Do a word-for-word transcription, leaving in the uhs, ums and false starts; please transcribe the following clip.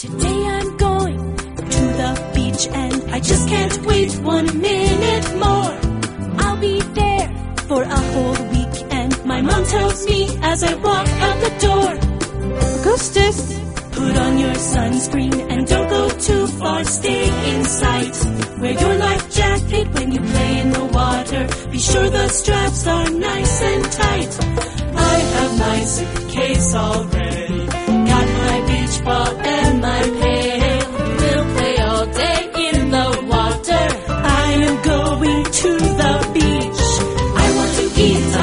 Today I'm going to the beach and I just can't wait one minute more. I'll be there for a whole week and my mom tells me as I walk out the door, Augustus, put on your sunscreen and don't go too far, stay in sight. Wear your life jacket when you play in the water. Be sure the straps are nice and tight. I have my suitcase all ready.